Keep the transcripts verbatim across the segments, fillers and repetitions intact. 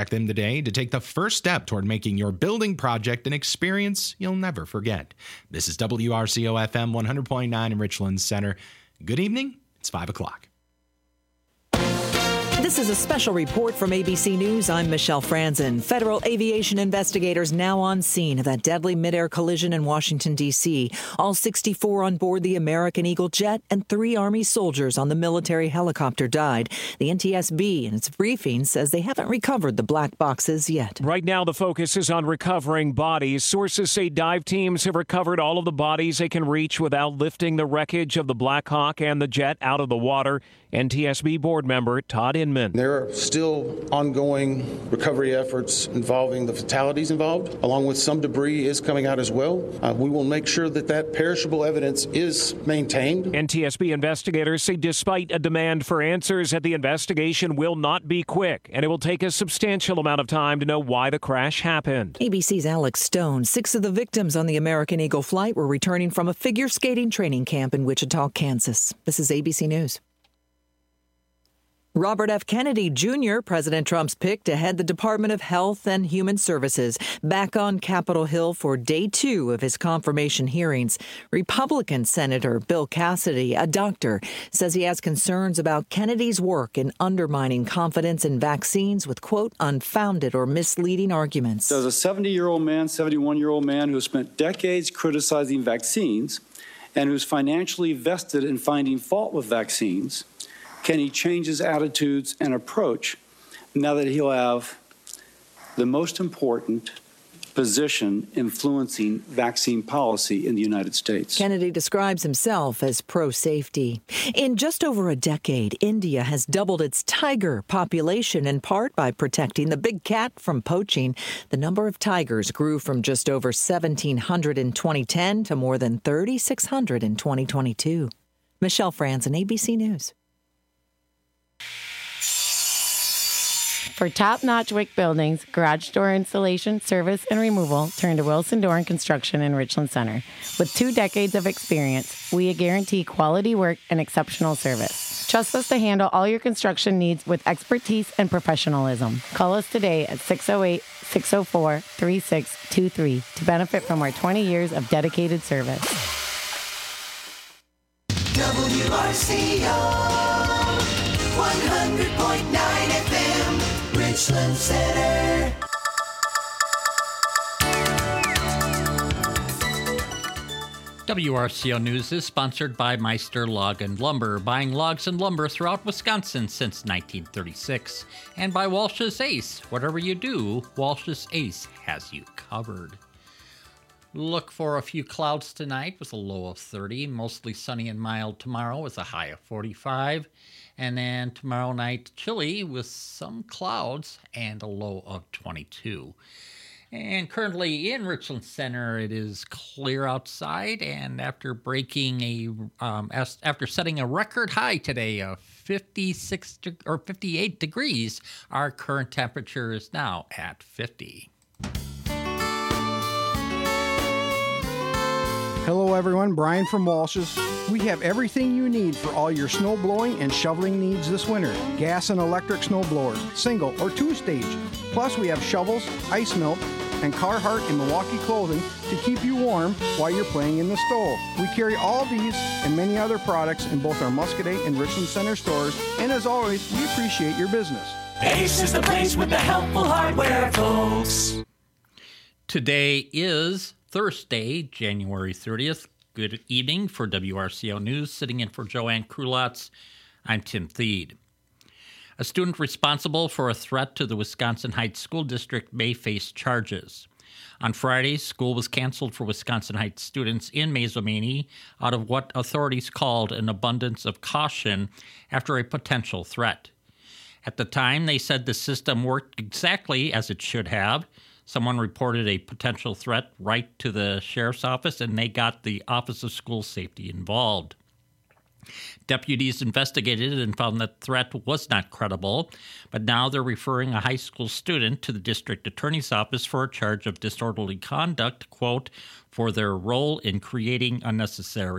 Contact them today to take the first step toward making your building project an experience you'll never forget. This is W R C O F M one hundred point nine in Richland Center. Good evening. It's five o'clock. This is a special report from A B C News. I'm Michelle Franzen. Federal aviation investigators now on scene of that deadly midair collision in Washington, D C All sixty-four on board the American Eagle jet and three Army soldiers on the military helicopter died. The N T S B, in its briefing, says they haven't recovered the black boxes yet. Right now, the focus is on recovering bodies. Sources say dive teams have recovered all of the bodies they can reach without lifting the wreckage of the Black Hawk and the jet out of the water. N T S B board member Todd Inman. There are still ongoing recovery efforts involving the fatalities involved, along with some debris is coming out as well. Uh, we will make sure that that perishable evidence is maintained. N T S B investigators say despite a demand for answers, that the investigation will not be quick, and it will take a substantial amount of time to know why the crash happened. A B C's Alex Stone. Six of the victims on the American Eagle flight were returning from a figure skating training camp in Wichita, Kansas. This is A B C News. Robert F. Kennedy Junior, President Trump's pick to head the Department of Health and Human Services, back on Capitol Hill for day two of his confirmation hearings. Republican Senator Bill Cassidy, a doctor, says he has concerns about Kennedy's work in undermining confidence in vaccines with, quote, unfounded or misleading arguments. There's a seventy-year-old man, seventy-one-year-old man who has spent decades criticizing vaccines and who's financially vested in finding fault with vaccines. Can he change his attitudes and approach now that he'll have the most important position influencing vaccine policy in the United States? Kennedy describes himself as pro-safety. In just over a decade, India has doubled its tiger population, in part by protecting the big cat from poaching. The number of tigers grew from just over seventeen hundred in twenty ten to more than thirty-six hundred in twenty twenty-two. Michelle Franzen, A B C News. For top-notch Wick buildings, garage door installation, service, and removal, turn to Wilson Door and Construction in Richland Center. With two decades of experience, we guarantee quality work and exceptional service. Trust us to handle all your construction needs with expertise and professionalism. Call us today at six oh eight, six oh four, three six two three to benefit from our twenty years of dedicated service. W R C O one hundred point nine F M. Richland Center. W R C O News is sponsored by Meister Log and Lumber, buying logs and lumber throughout Wisconsin since nineteen thirty-six. And by Walsh's Ace. Whatever you do, Walsh's Ace has you covered. Look for a few clouds tonight with a low of thirty. Mostly sunny and mild tomorrow with a high of forty-five. And then tomorrow night, chilly with some clouds and a low of twenty-two. And currently in Richland Center, it is clear outside. And after breaking a, um, after setting a record high today of fifty-six de- or fifty-eight degrees, our current temperature is now at fifty. Hello everyone, Brian from Walsh's. We have everything you need for all your snow blowing and shoveling needs this winter. Gas and electric snow blowers, single or two-stage. Plus we have shovels, ice melt, and Carhartt and Milwaukee clothing to keep you warm while you're playing in the snow. We carry all these and many other products in both our Muscadet and Richland Center stores, and as always, we appreciate your business. Ace is the place with the helpful hardware, folks. Today is Thursday, January thirtieth. Good evening for W R C O News. Sitting in for Joanne Krulotz, I'm Tim Thede. A student responsible for a threat to the Wisconsin Heights School District may face charges. On Friday, school was canceled for Wisconsin Heights students in Mazomanie out of what authorities called an abundance of caution after a potential threat. At the time, they said the system worked exactly as it should have. Someone reported a potential threat right to the sheriff's office, and they got the Office of School Safety involved. Deputies investigated and found that threat was not credible, but now they're referring a high school student to the district attorney's office for a charge of disorderly conduct, quote, for their role in creating unnecessary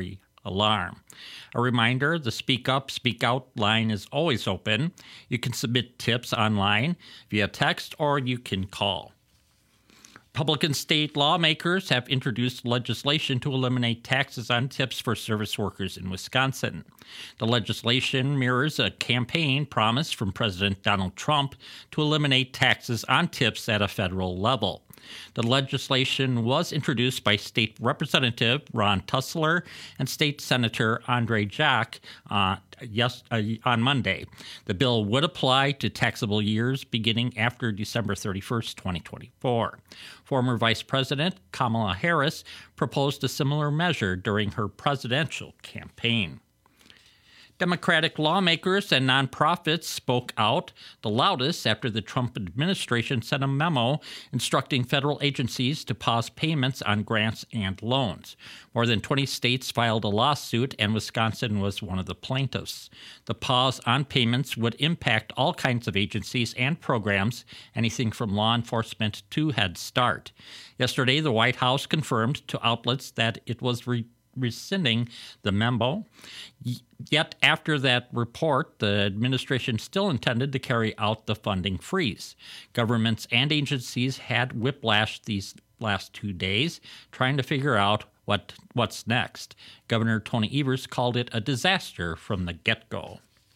alarm. A reminder, the Speak Up, Speak Out line is always open. You can submit tips online via text or you can call. Republican state lawmakers have introduced legislation to eliminate taxes on tips for service workers in Wisconsin. The legislation mirrors a campaign promise from President Donald Trump to eliminate taxes on tips at a federal level. The legislation was introduced by State Representative Ron Tussler and State Senator Andre Jack uh, yes, uh, on Monday. The bill would apply to taxable years beginning after December thirty-first, twenty twenty-four. Former Vice President Kamala Harris proposed a similar measure during her presidential campaign. Democratic lawmakers and nonprofits spoke out the loudest after the Trump administration sent a memo instructing federal agencies to pause payments on grants and loans. More than twenty states filed a lawsuit, and Wisconsin was one of the plaintiffs. The pause on payments would impact all kinds of agencies and programs, anything from law enforcement to Head Start. Yesterday, the White House confirmed to outlets that it was re- rescinding the memo. Yet after that report, the administration still intended to carry out the funding freeze. Governments and agencies had whiplash these last two days, trying to figure out what what's next. Governor Tony Evers called it a disaster from the get-go.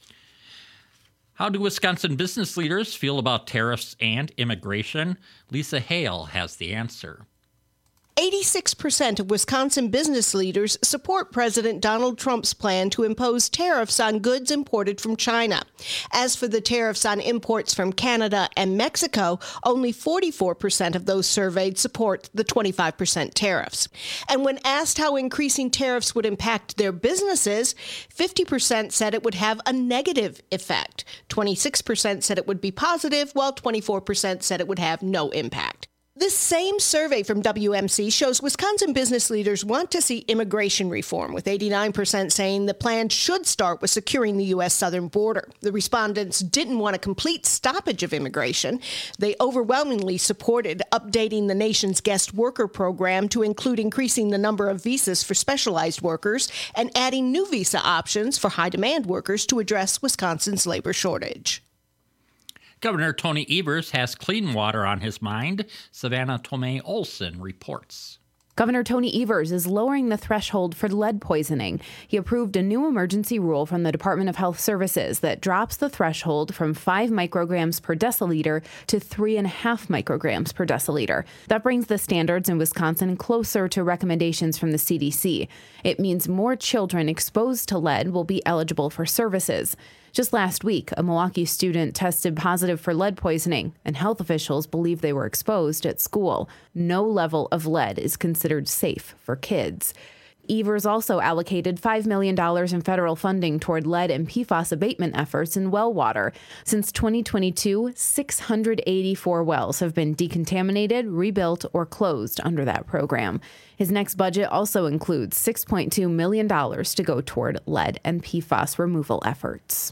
How do Wisconsin business leaders feel about tariffs and immigration? Lisa Hale has the answer. eighty-six percent of Wisconsin business leaders support President Donald Trump's plan to impose tariffs on goods imported from China. As for the tariffs on imports from Canada and Mexico, only forty-four percent of those surveyed support the twenty-five percent tariffs. And when asked how increasing tariffs would impact their businesses, fifty percent said it would have a negative effect. twenty-six percent said it would be positive, while twenty-four percent said it would have no impact. This same survey from W M C shows Wisconsin business leaders want to see immigration reform, with eighty-nine percent saying the plan should start with securing the U S southern border. The respondents didn't want a complete stoppage of immigration. They overwhelmingly supported updating the nation's guest worker program to include increasing the number of visas for specialized workers and adding new visa options for high-demand workers to address Wisconsin's labor shortage. Governor Tony Evers has clean water on his mind. Savannah Tomei Olson reports. Governor Tony Evers is lowering the threshold for lead poisoning. He approved a new emergency rule from the Department of Health Services that drops the threshold from five micrograms per deciliter to three and a half micrograms per deciliter. That brings the standards in Wisconsin closer to recommendations from the C D C. It means more children exposed to lead will be eligible for services. Just last week, a Milwaukee student tested positive for lead poisoning, and health officials believe they were exposed at school. No level of lead is considered safe for kids. Evers also allocated five million dollars in federal funding toward lead and P FAS abatement efforts in well water. Since twenty twenty-two, six hundred eighty-four wells have been decontaminated, rebuilt, or closed under that program. His next budget also includes six point two million dollars to go toward lead and P FAS removal efforts.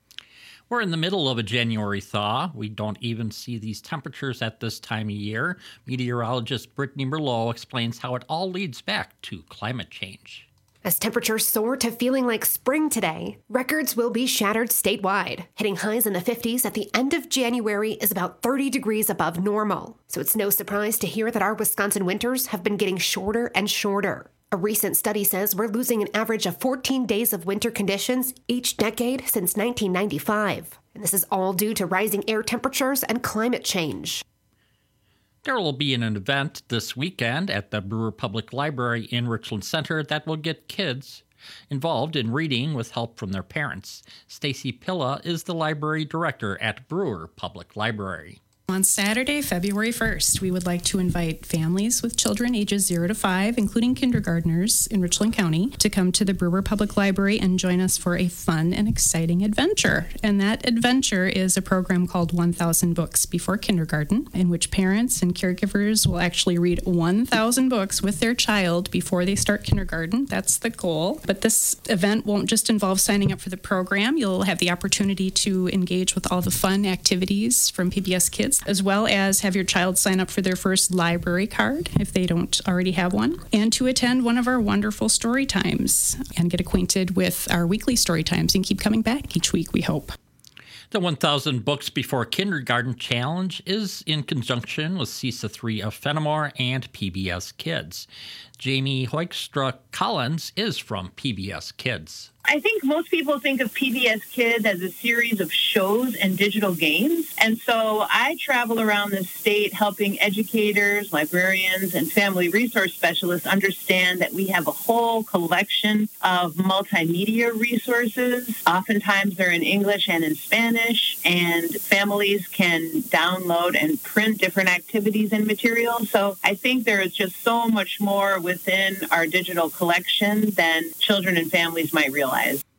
We're in the middle of a January thaw. We don't even see these temperatures at this time of year. Meteorologist Brittany Merlot explains how it all leads back to climate change. As temperatures soar to feeling like spring today, records will be shattered statewide. Hitting highs in the fifties at the end of January is about thirty degrees above normal. So it's no surprise to hear that our Wisconsin winters have been getting shorter and shorter. A recent study says we're losing an average of fourteen days of winter conditions each decade since nineteen ninety-five. And this is all due to rising air temperatures and climate change. There will be an event this weekend at the Brewer Public Library in Richland Center that will get kids involved in reading with help from their parents. Stacy Pilla is the library director at Brewer Public Library. On Saturday, February first, we would like to invite families with children ages zero to five, including kindergartners in Richland County, to come to the Brewer Public Library and join us for a fun and exciting adventure. And that adventure is a program called one thousand Books Before Kindergarten, in which parents and caregivers will actually read one thousand books with their child before they start kindergarten. That's the goal. But this event won't just involve signing up for the program. You'll have the opportunity to engage with all the fun activities from P B S Kids kids, as well as have your child sign up for their first library card if they don't already have one, and to attend one of our wonderful story times and get acquainted with our weekly story times and keep coming back each week, we hope. The one thousand Books Before Kindergarten Challenge is in conjunction with CISA three of Fenimore and P B S Kids. Jamie Hoekstra Collins is from P B S Kids. I think most people think of P B S Kids as a series of shows and digital games. And so I travel around the state helping educators, librarians, and family resource specialists understand that we have a whole collection of multimedia resources. Oftentimes they're in English and in Spanish, and families can download and print different activities and materials. So I think there is just so much more within our digital collection than children and families might realize.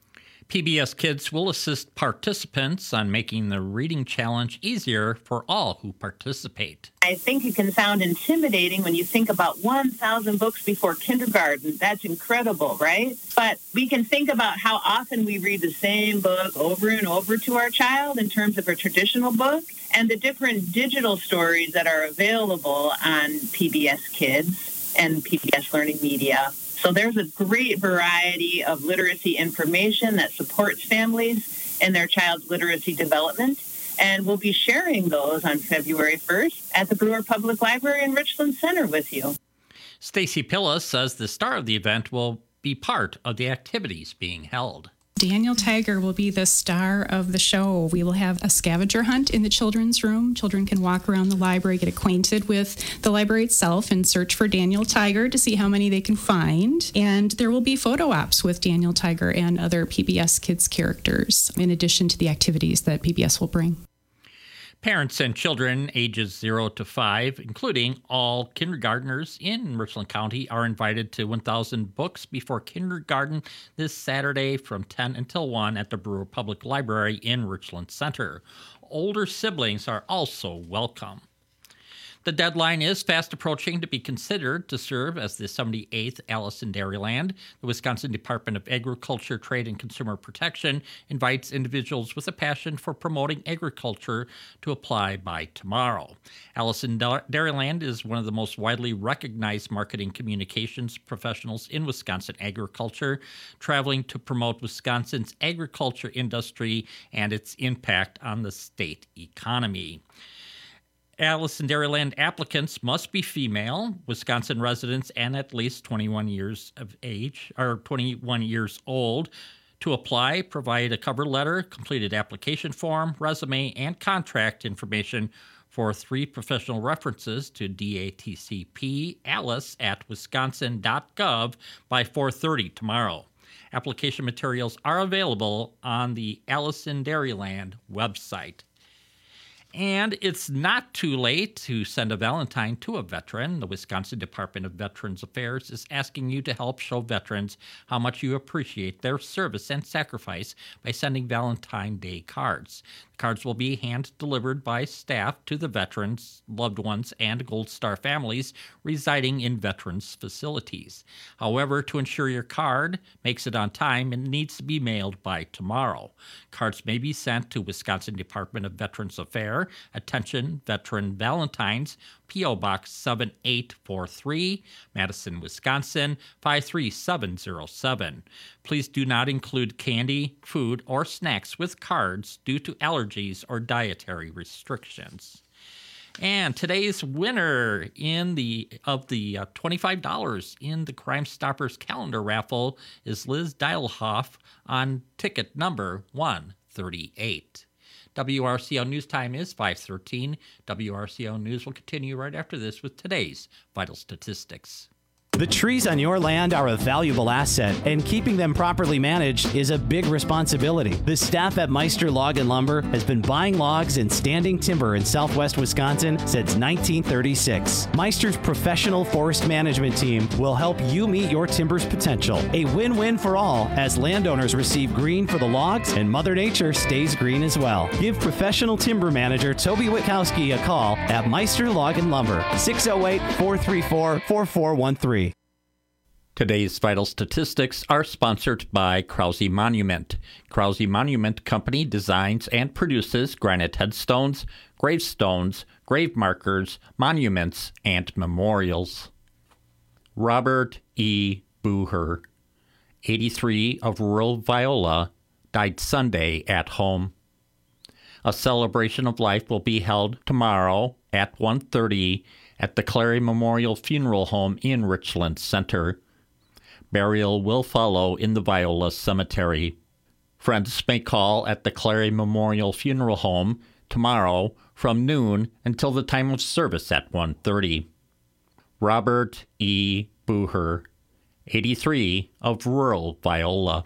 P B S Kids will assist participants on making the reading challenge easier for all who participate. I think it can sound intimidating when you think about one thousand books before kindergarten. That's incredible, right? But we can think about how often we read the same book over and over to our child in terms of a traditional book, and the different digital stories that are available on P B S Kids and P B S Learning Media. So there's a great variety of literacy information that supports families in their child's literacy development. And we'll be sharing those on February first at the Brewer Public Library in Richland Center with you. Stacy Pillis says the star of the event will be part of the activities being held. Daniel Tiger will be the star of the show. We will have a scavenger hunt in the children's room. Children can walk around the library, get acquainted with the library itself, and search for Daniel Tiger to see how many they can find. And there will be photo ops with Daniel Tiger and other P B S Kids characters, in addition to the activities that P B S will bring. Parents and children ages zero to five, including all kindergartners in Richland County, are invited to one thousand Books Before Kindergarten this Saturday from ten until one at the Brewer Public Library in Richland Center. Older siblings are also welcome. The deadline is fast approaching to be considered to serve as the seventy-eighth Alice in Dairyland. The Wisconsin Department of Agriculture, Trade, and Consumer Protection invites individuals with a passion for promoting agriculture to apply by tomorrow. Alice in Dairyland is one of the most widely recognized marketing communications professionals in Wisconsin agriculture, traveling to promote Wisconsin's agriculture industry and its impact on the state economy. Alice in Dairyland applicants must be female, Wisconsin residents, and at least twenty-one years of age, or twenty-one years old. To apply, provide a cover letter, completed application form, resume, and contract information for three professional references to D A T C P alice at wisconsin dot gov by four thirty tomorrow. Application materials are available on the Alice in Dairyland website. And it's not too late to send a Valentine to a veteran. The Wisconsin Department of Veterans Affairs is asking you to help show veterans how much you appreciate their service and sacrifice by sending Valentine Day cards. The cards will be hand-delivered by staff to the veterans, loved ones, and Gold Star families residing in veterans facilities. However, to ensure your card makes it on time, it needs to be mailed by tomorrow. Cards may be sent to Wisconsin Department of Veterans Affairs, attention Veteran Valentines, P O Box seven eight four three, Madison, Wisconsin five three seven zero seven. Please do not include candy, food, or snacks with cards due to allergies or dietary restrictions. And today's winner in the of the uh, twenty-five dollars in the Crime Stoppers calendar raffle is Liz Dialhoff on ticket number one thirty-eight. W R C O News Time is five thirteen. W R C O News will continue right after this with today's vital statistics. The trees on your land are a valuable asset, and keeping them properly managed is a big responsibility. The staff at Meister Log and Lumber has been buying logs and standing timber in southwest Wisconsin since nineteen thirty-six. Meister's professional forest management team will help you meet your timber's potential. A win-win for all, as landowners receive green for the logs and Mother Nature stays green as well. Give professional timber manager Toby Witkowski a call at Meister Log and Lumber, six oh eight, four three four, four four one three. Today's vital statistics are sponsored by Krause Monument. Krause Monument Company designs and produces granite headstones, gravestones, grave markers, monuments, and memorials. Robert E. Booher, eighty-three, of rural Viola, died Sunday at home. A celebration of life will be held tomorrow at one thirty at the Clary Memorial Funeral Home in Richland Center. Burial will follow in the Viola Cemetery. Friends may call at the Clary Memorial Funeral Home tomorrow from noon until the time of service at one thirty. Robert E. Booher, eighty-three, of rural Viola.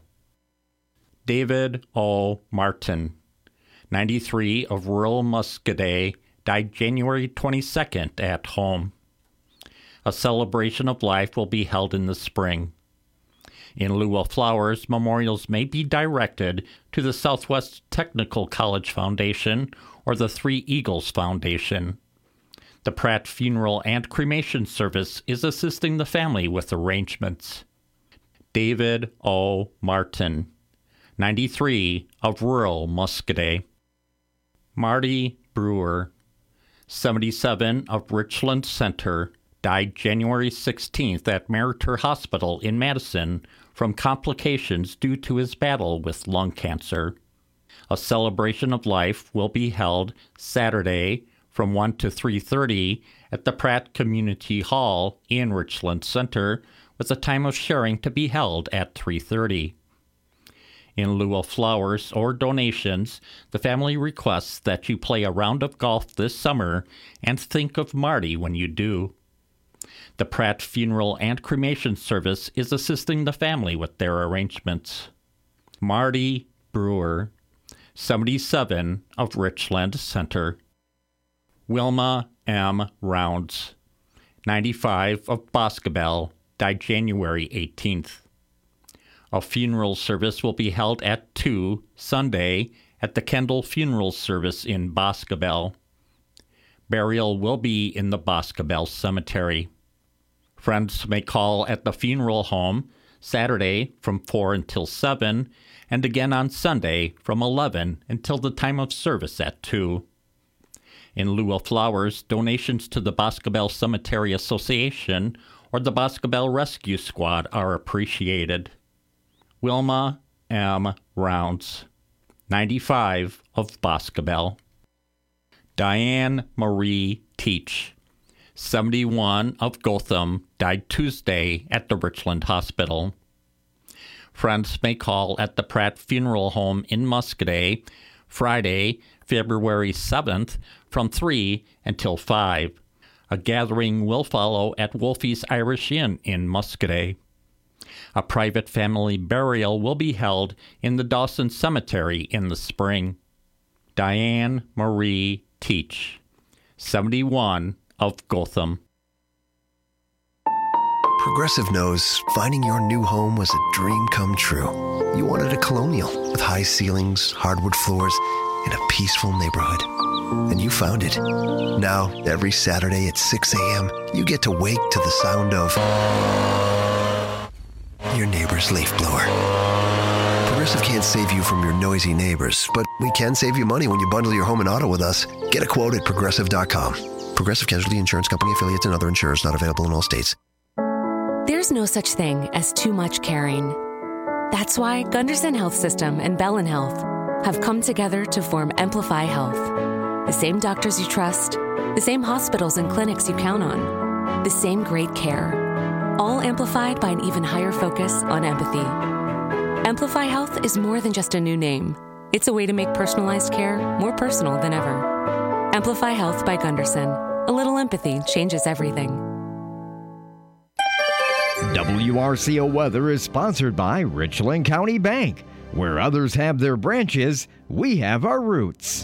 David O. Martin, ninety-three, of rural Muscoda, died January twenty-second at home. A celebration of life will be held in the spring. In lieu of flowers, memorials may be directed to the Southwest Technical College Foundation or the Three Eagles Foundation. The Pratt Funeral and Cremation Service is assisting the family with arrangements. David O. Martin, ninety-three, of rural Muscoda. Marty Brewer, seventy-seven, of Richland Center, died January sixteenth at Meriter Hospital in Madison from complications due to his battle with lung cancer. A celebration of life will be held Saturday from one to three thirty at the Pratt Community Hall in Richland Center, with a time of sharing to be held at three thirty. In lieu of flowers or donations, the family requests that you play a round of golf this summer and think of Marty when you do. The Pratt Funeral and Cremation Service is assisting the family with their arrangements. Marty Brewer, seventy-seven, of Richland Center. Wilma M. Rounds, ninety-five, of Boscobel, died January eighteenth. A funeral service will be held at two Sunday at the Kendall Funeral Service in Boscobel. Burial will be in the Boscobel Cemetery. Friends may call at the funeral home Saturday from four until seven, and again on Sunday from eleven until the time of service at two. In lieu of flowers, donations to the Boscobel Cemetery Association or the Boscobel Rescue Squad are appreciated. Wilma M. Rounds, ninety-five, of Boscobel. Diane Marie Teach, seventy-one, of Gotham, died Tuesday at the Richland Hospital. Friends may call at the Pratt Funeral Home in Muscoda Friday, February seventh, from three until five. A gathering will follow at Wolfie's Irish Inn in Muscoda. A private family burial will be held in the Dawson Cemetery in the spring. Diane Marie Teach, seventy-one, of Gotham. Progressive knows finding your new home was a dream come true. You wanted a Colonial with high ceilings, hardwood floors, and a peaceful neighborhood. And you found it. Now, every Saturday at six a.m., you get to wake to the sound of your neighbor's leaf blower. Progressive can't save you from your noisy neighbors, but we can save you money when you bundle your home and auto with us. Get a quote at Progressive dot com. Progressive Casualty Insurance Company, affiliates, and other insurers not available in all states. There's no such thing as too much caring. That's why Gunderson Health System and Bellin Health have come together to form Amplify Health. The same doctors you trust, the same hospitals and clinics you count on, the same great care, all amplified by an even higher focus on empathy. Amplify Health is more than just a new name. It's a way to make personalized care more personal than ever. Amplify Health by Gunderson. A little empathy changes everything. W R C O Weather is sponsored by Richland County Bank. Where others have their branches, we have our roots.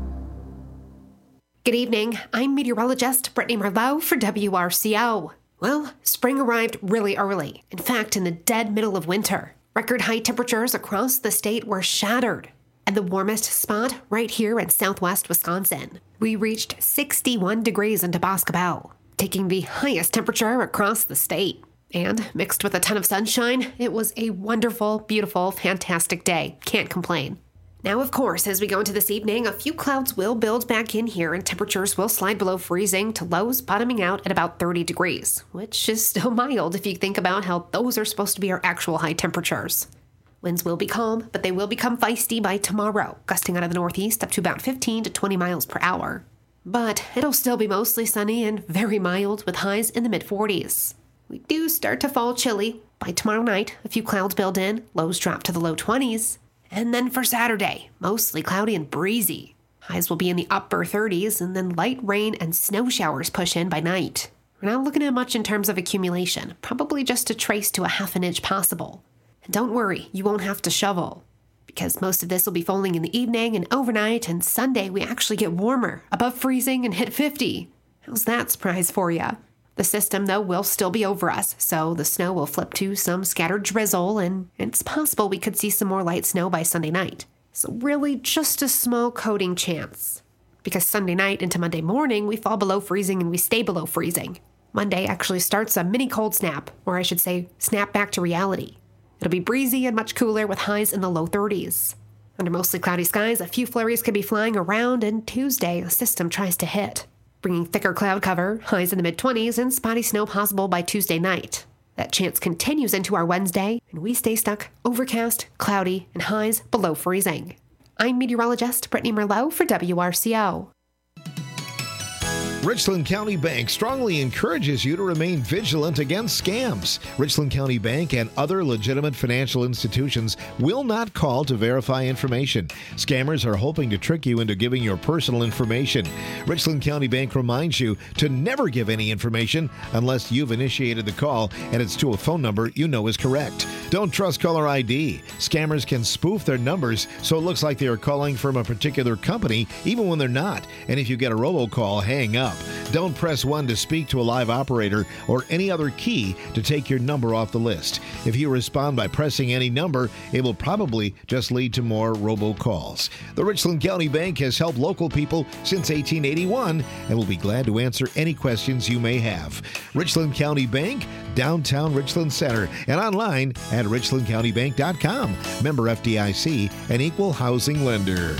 Good evening. I'm meteorologist Brittany Merlot for W R C O. Well, spring arrived really early. In fact, in the dead middle of winter. Record high temperatures across the state were shattered. And the warmest spot right here in southwest Wisconsin. We reached sixty-one degrees in Boscobel, taking the highest temperature across the state. And mixed with a ton of sunshine, it was a wonderful, beautiful, fantastic day. Can't complain. Now, of course, as we go into this evening, a few clouds will build back in here and temperatures will slide below freezing to lows bottoming out at about thirty degrees, which is still mild if you think about how those are supposed to be our actual high temperatures. Winds will be calm, but they will become feisty by tomorrow, gusting out of the northeast up to about fifteen to twenty miles per hour. But it'll still be mostly sunny and very mild with highs in the mid-forties. We do start to fall chilly. By tomorrow night, a few clouds build in, lows drop to the low twenties. And then for Saturday, mostly cloudy and breezy. Highs will be in the upper thirties, and then light rain and snow showers push in by night. We're not looking at much in terms of accumulation, probably just a trace to a half an inch possible. And don't worry, you won't have to shovel, because most of this will be falling in the evening and overnight, and Sunday we actually get warmer, above freezing and hit fifty. How's that surprise for ya? The system, though, will still be over us, so the snow will flip to some scattered drizzle, and it's possible we could see some more light snow by Sunday night. So really, just a small coating chance. Because Sunday night into Monday morning, we fall below freezing and we stay below freezing. Monday actually starts a mini cold snap, or I should say, snap back to reality. It'll be breezy and much cooler with highs in the low thirties. Under mostly cloudy skies, a few flurries could be flying around, and Tuesday, a system tries to hit, bringing thicker cloud cover, highs in the mid-twenties, and spotty snow possible by Tuesday night. That chance continues into our Wednesday, and we stay stuck, overcast, cloudy, and highs below freezing. I'm meteorologist Brittany Merlot for W R C O. Richland County Bank strongly encourages you to remain vigilant against scams. Richland County Bank and other legitimate financial institutions will not call to verify information. Scammers are hoping to trick you into giving your personal information. Richland County Bank reminds you to never give any information unless you've initiated the call and it's to a phone number you know is correct. Don't trust caller I D. Scammers can spoof their numbers so it looks like they are calling from a particular company even when they're not. And if you get a robocall, hang up. Don't press one to speak to a live operator or any other key to take your number off the list. If you respond by pressing any number, it will probably just lead to more robocalls. The Richland County Bank has helped local people since eighteen eighty-one and will be glad to answer any questions you may have. Richland County Bank, downtown Richland Center, and online at richland county bank dot com. Member F D I C, an equal housing lender.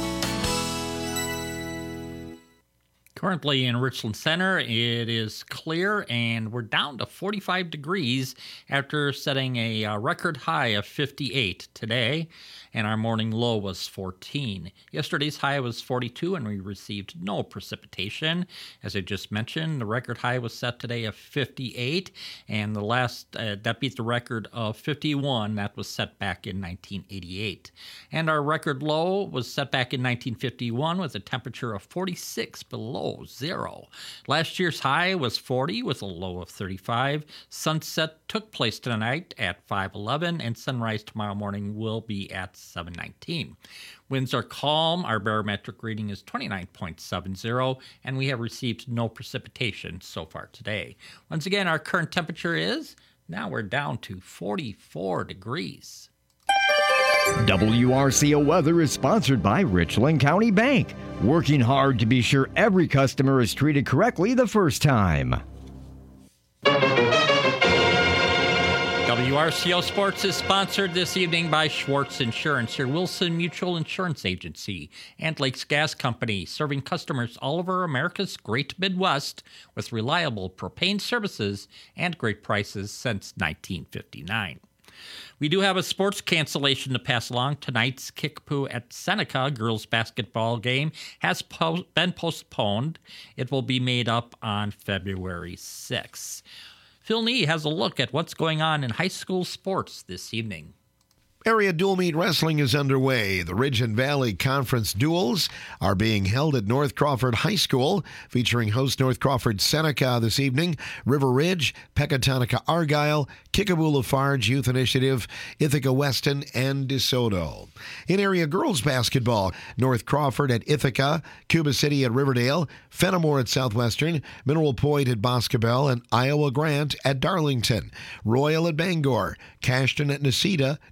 Currently in Richland Center, it is clear, and we're down to forty-five degrees after setting a uh, record high of fifty-eight today, and our morning low was fourteen. Yesterday's high was forty-two, and we received no precipitation. As I just mentioned, the record high was set today of fifty-eight, and the last, uh, that beat the record of fifty-one that was set back in nineteen eighty-eight. And our record low was set back in nineteen fifty-one with a temperature of forty-six below zero. Last year's high was forty with a low of thirty-five. Sunset took place tonight at five eleven, and sunrise tomorrow morning will be at seven nineteen. Winds are calm. Our barometric reading is twenty-nine point seven zero, and we have received no precipitation so far today. Once again, our current temperature is, now we're down to forty-four degrees. W R C O Weather is sponsored by Richland County Bank, working hard to be sure every customer is treated correctly the first time. W R C O Sports is sponsored this evening by Schwartz Insurance, your Wilson Mutual Insurance Agency, and Lakes Gas Company, serving customers all over America's great Midwest with reliable propane services and great prices since nineteen fifty-nine. We do have a sports cancellation to pass along. Tonight's Kickapoo at Seneca girls basketball game has po- been postponed. It will be made up on February sixth. Phil Nee has a look at what's going on in high school sports this evening. Area dual meet wrestling is underway. The Ridge and Valley Conference duels are being held at North Crawford High School, featuring host North Crawford Seneca this evening, River Ridge, Pecatonica Argyle, Kickapoo Lafarge Youth Initiative, Ithaca Weston, and DeSoto. In area girls basketball, North Crawford at Ithaca, Cuba City at Riverdale, Fenimore at Southwestern, Mineral Point at Boscobel, and Iowa Grant at Darlington. Royal at Bangor, Cashton at Necedah, New Lisbon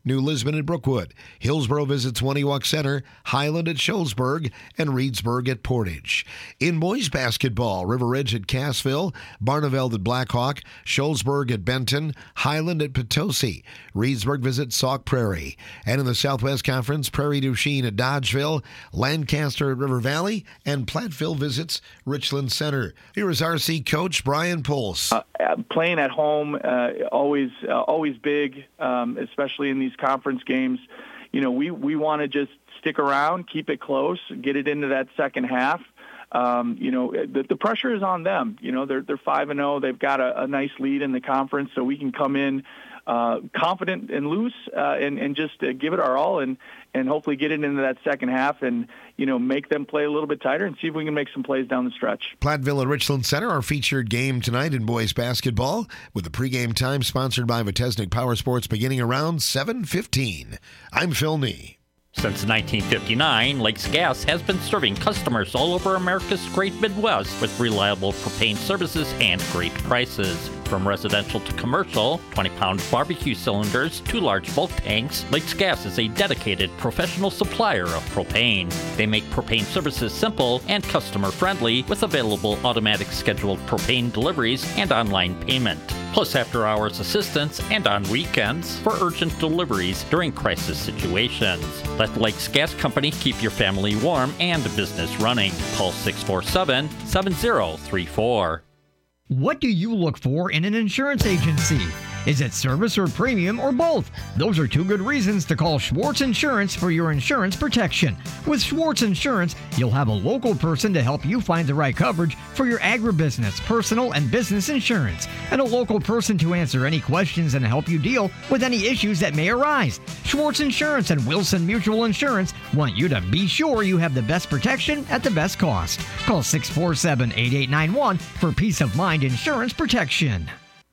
Lisbon at Brookwood. Hillsboro visits Waniwak Center, Highland at Shullsburg, and Reedsburg at Portage. In boys basketball, River Ridge at Cassville, Barneveld at Blackhawk, Shullsburg at Benton, Highland at Potosi. Reedsburg visits Sauk Prairie. And in the Southwest Conference, Prairie du Chien at Dodgeville, Lancaster at River Valley, and Platteville visits Richland Center. Here is R C coach Brian Pulse. Uh, playing at home, uh, always uh, always big, um, especially in these conference games. You know, we, we want to just stick around, keep it close, get it into that second half. Um, you know, the, the pressure is on them. You know, they're they're five and zero. They've got a, a nice lead in the conference, so we can come in uh, confident and loose, uh, and and just uh, give it our all, and and hopefully get it into that second half, and you know, make them play a little bit tighter, and see if we can make some plays down the stretch. Platteville and Richland Center, our featured game tonight in boys basketball, with the pregame time sponsored by Vitesnik Power Sports, beginning around seven fifteen. I'm Phil Nee. Since nineteen fifty-nine, Lakes Gas has been serving customers all over America's great Midwest with reliable propane services and great prices. From residential to commercial, twenty-pound barbecue cylinders to large bulk tanks, Lakes Gas is a dedicated professional supplier of propane. They make propane services simple and customer-friendly with available automatic scheduled propane deliveries and online payment, plus after-hours assistance and on weekends for urgent deliveries during crisis situations. Let Lakes Gas Company keep your family warm and business running. Call six four seven, seven zero three four. What do you look for in an insurance agency? Is it service or premium or both? Those are two good reasons to call Schwartz Insurance for your insurance protection. With Schwartz Insurance, you'll have a local person to help you find the right coverage for your agribusiness, personal, and business insurance, and a local person to answer any questions and help you deal with any issues that may arise. Schwartz Insurance and Wilson Mutual Insurance want you to be sure you have the best protection at the best cost. Call six four seven, eight eight nine one for peace of mind insurance protection.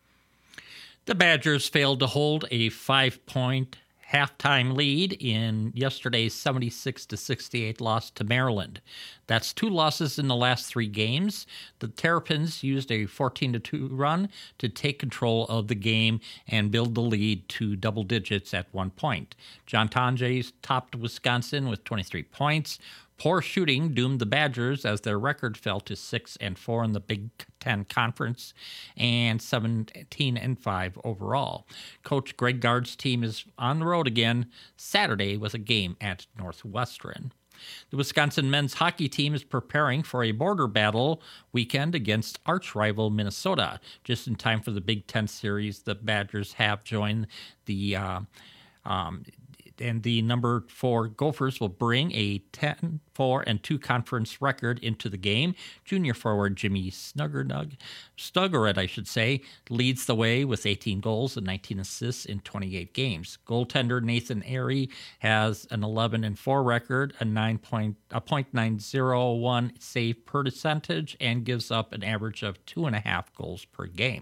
The Badgers failed to hold a five-point halftime lead in yesterday's seventy-six to sixty-eight loss to Maryland. That's two losses in the last three games. The Terrapins used a fourteen to two run to take control of the game and build the lead to double digits at one point. John Tonjes topped Wisconsin with twenty-three points. Poor shooting doomed the Badgers as their record fell to six and four in the Big Ten Conference and seventeen and five overall. Coach Greg Gard's team is on the road again Saturday with a game at Northwestern. The Wisconsin men's hockey team is preparing for a border battle weekend against arch-rival Minnesota. Just in time for the Big Ten series, the Badgers have joined the uh, um, and the number four Gophers will bring a ten four and two conference record into the game. Junior forward Jimmy Snuggerud, Snuggerud, I should say, leads the way with eighteen goals and nineteen assists in twenty-eight games. Goaltender Nathan Airy has an eleven and four record, a nine point a point nine zero one save percentage, and gives up an average of two and a half goals per game.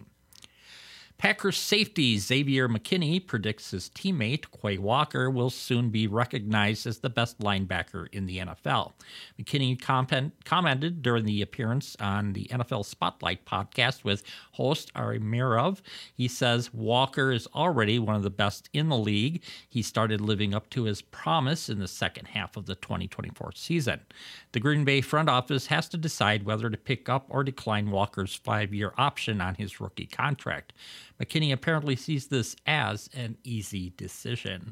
Packers safety Xavier McKinney predicts his teammate Quay Walker will soon be recognized as the best linebacker in the N F L. McKinney comment, commented during the appearance on the N F L Spotlight podcast with host Ari Mirov. He says Walker is already one of the best in the league. He started living up to his promise in the second half of the twenty twenty-four season. The Green Bay front office has to decide whether to pick up or decline Walker's five-year option on his rookie contract. McKinney apparently sees this as an easy decision.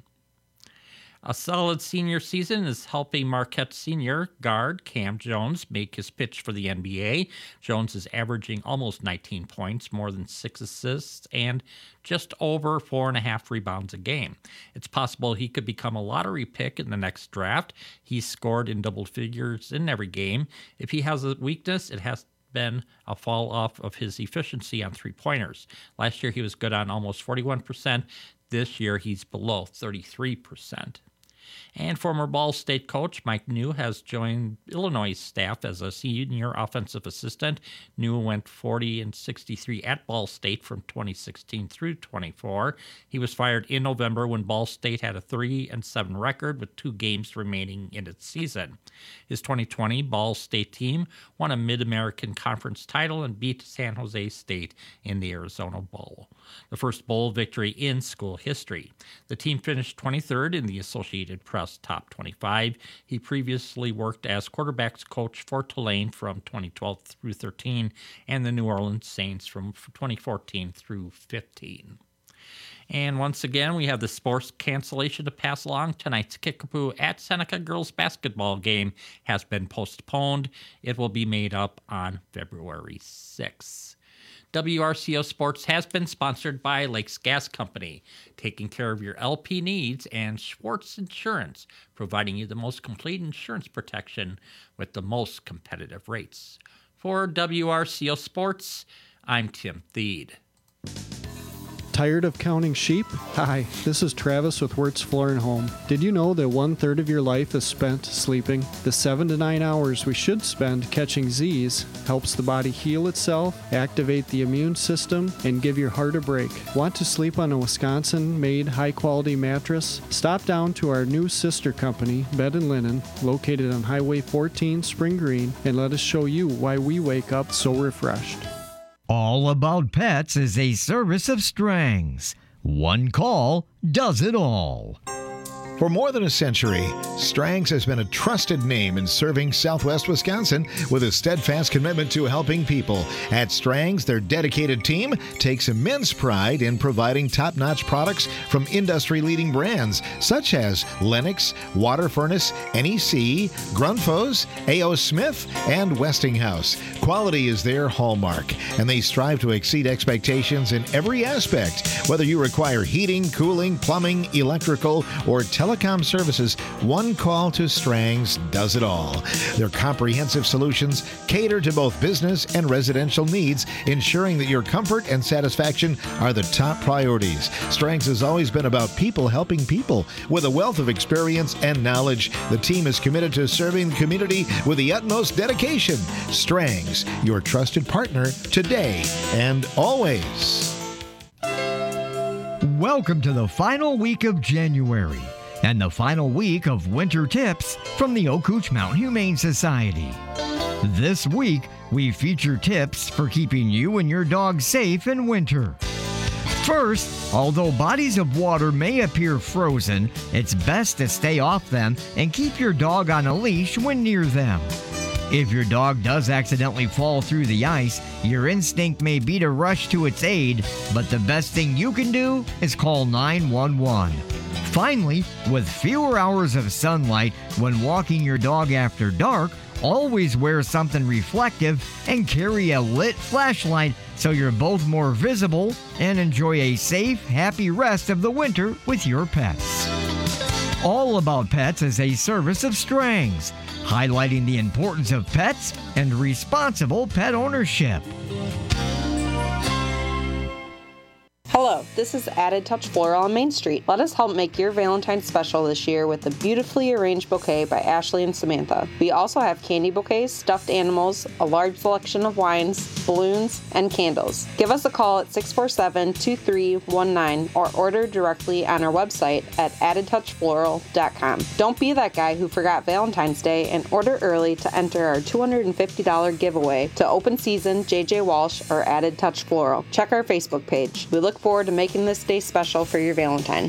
A solid senior season is helping Marquette senior guard Cam Jones make his pitch for the N B A. Jones is averaging almost nineteen points, more than six assists, and just over four and a half rebounds a game. It's possible he could become a lottery pick in the next draft. He's scored in double figures in every game. If he has a weakness, it has been a fall off of his efficiency on three-pointers. Last year he was good on almost forty-one percent. This year he's below thirty-three percent. And former Ball State coach Mike New has joined Illinois staff as a senior offensive assistant. New went forty and sixty-three at Ball State from twenty sixteen through twenty-four. He was fired in November when Ball State had a three and seven record with two games remaining in its season. His twenty twenty Ball State team won a Mid-American Conference title and beat San Jose State in the Arizona Bowl, the first bowl victory in school history. The team finished twenty-third in the Associated Press Top twenty-five. He previously worked as quarterbacks coach for Tulane from twenty twelve through thirteen and the New Orleans Saints from twenty fourteen through fifteen. And once again, we have the sports cancellation to pass along. Tonight's Kickapoo at Seneca girls basketball game has been postponed. It will be made up on February sixth. W R C O Sports has been sponsored by Lakes Gas Company, taking care of your L P needs, and Schwartz Insurance, providing you the most complete insurance protection with the most competitive rates. For W R C O Sports, I'm Tim Thede. Tired of counting sheep? Hi, this is Travis with Wirtz Floor and Home. Did you know that one third of your life is spent sleeping? The seven to nine hours we should spend catching Z's helps the body heal itself, activate the immune system, and give your heart a break. Want to sleep on a Wisconsin-made high-quality mattress? Stop down to our new sister company, Bed and Linen, located on Highway fourteen, Spring Green, and let us show you why we wake up so refreshed. All About Pets is a service of Strang's. One call does it all. For more than a century, Strang's has been a trusted name in serving Southwest Wisconsin with a steadfast commitment to helping people. At Strang's, their dedicated team takes immense pride in providing top-notch products from industry-leading brands such as Lennox, Water Furnace, N E C, Grundfos, A O. Smith, and Westinghouse. Quality is their hallmark, and they strive to exceed expectations in every aspect. Whether you require heating, cooling, plumbing, electrical, or television, telecom services, one call to Strang's does it all. Their comprehensive solutions cater to both business and residential needs, ensuring that your comfort and satisfaction are the top priorities. Strang's has always been about people helping people. With a wealth of experience and knowledge, the team is committed to serving the community with the utmost dedication. Strang's, your trusted partner today and always. Welcome to the final week of January and the final week of Winter Tips from the Okootch Mountain Humane Society. This week, we feature tips for keeping you and your dog safe in winter. First, although bodies of water may appear frozen, it's best to stay off them and keep your dog on a leash when near them. If your dog does accidentally fall through the ice, your instinct may be to rush to its aid, but the best thing you can do is call nine one one. Finally, with fewer hours of sunlight when walking your dog after dark, always wear something reflective and carry a lit flashlight so you're both more visible and enjoy a safe, happy rest of the winter with your pets. All About Pets is a service of Strang's, highlighting the importance of pets and responsible pet ownership. Hello, this is Added Touch Floral on Main Street. Let us help make your Valentine's special this year with a beautifully arranged bouquet by Ashley and Samantha. We also have candy bouquets, stuffed animals, a large selection of wines, balloons, and candles. Give us a call at six four seven, two three one nine or order directly on our website at added touch floral dot com. Don't be that guy who forgot Valentine's Day and order early to enter our two hundred fifty dollars giveaway to Open Season, J J Walsh, or Added Touch Floral. Check our Facebook page. We look forward to making this day special for your Valentine.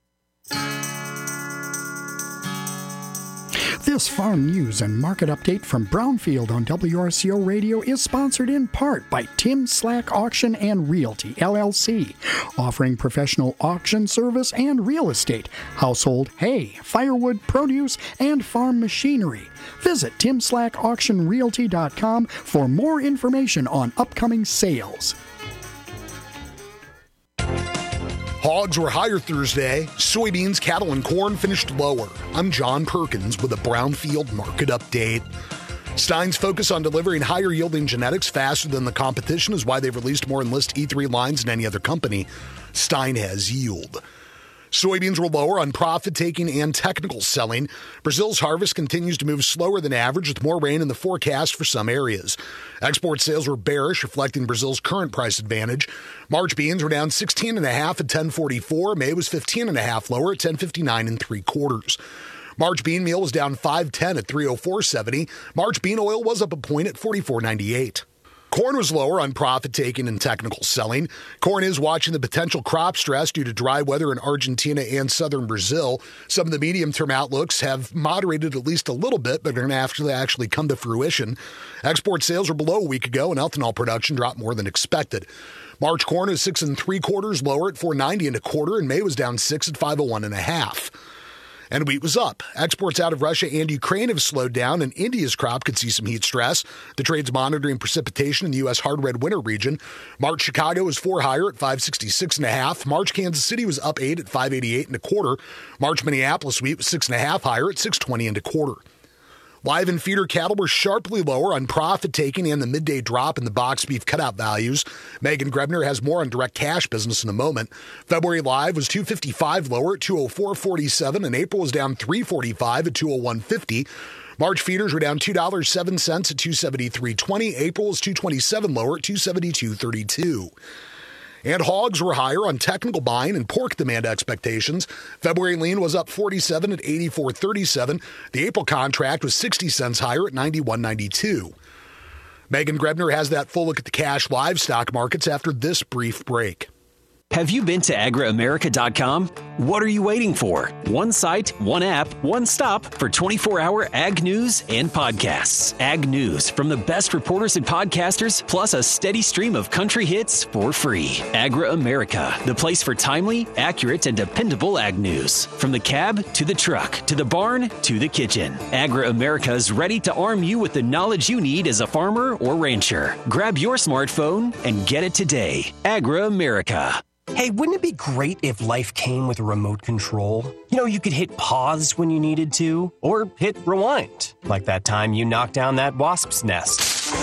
This farm news and market update from Brownfield on W R C O Radio is sponsored in part by Tim Slack Auction and Realty, L L C, offering professional auction service and real estate, household, hay, firewood, produce, and farm machinery. Visit tim slack auction realty dot com for more information on upcoming sales. Hogs were higher Thursday. Soybeans, cattle, and corn finished lower. I'm John Perkins with a Brownfield market update. Stein's focus on delivering higher yielding genetics faster than the competition is why they've released more Enlist E three lines than any other company. Stein has yield. Soybeans were lower on profit-taking and technical selling. Brazil's harvest continues to move slower than average with more rain in the forecast for some areas. Export sales were bearish, reflecting Brazil's current price advantage. March beans were down sixteen and a half at ten forty-four. May was fifteen and a half lower at ten fifty-nine and three quarters. March bean meal was down five ten at three oh four seventy. March bean oil was up a point at forty-four ninety-eight. Corn was lower on profit-taking and technical selling. Corn is watching the potential crop stress due to dry weather in Argentina and southern Brazil. Some of the medium-term outlooks have moderated at least a little bit, but are going to actually, actually come to fruition. Export sales were below a week ago, and ethanol production dropped more than expected. March corn is six and three quarters lower at four ninety and a quarter, and May was down six at five oh one and a half. And wheat was up. Exports out of Russia and Ukraine have slowed down, and India's crop could see some heat stress. The trade's monitoring precipitation in the U S hard red winter region. March Chicago was four higher at five sixty-six and a half. March Kansas City was up eight at five eighty-eight and a quarter. March Minneapolis wheat was six and a half higher at six twenty and a quarter. Live and feeder cattle were sharply lower on profit-taking and the midday drop in the box beef cutout values. Megan Grebner has more on direct cash business in a moment. February live was two fifty-five lower at two oh four forty-seven, and April was down three forty-five at two oh one fifty. March feeders were down two dollars and seven cents at two seventy-three twenty. April was two twenty-seven lower at two seventy-two thirty-two. And hogs were higher on technical buying and pork demand expectations. February lean was up forty-seven at eighty-four thirty-seven. The April contract was sixty cents higher at ninety-one ninety-two. Megan Grebner has that full look at the cash livestock markets after this brief break. Have you been to agra america dot com? What are you waiting for? One site, one app, one stop for twenty-four hour ag news and podcasts. Ag news from the best reporters and podcasters, plus a steady stream of country hits for free. Agra America, the place for timely, accurate, and dependable ag news. From the cab to the truck, to the barn to the kitchen. Agra America is ready to arm you with the knowledge you need as a farmer or rancher. Grab your smartphone and get it today. Agra America. Hey, wouldn't it be great if life came with a remote control? You know, you could hit pause when you needed to, or hit rewind, like that time you knocked down that wasp's nest.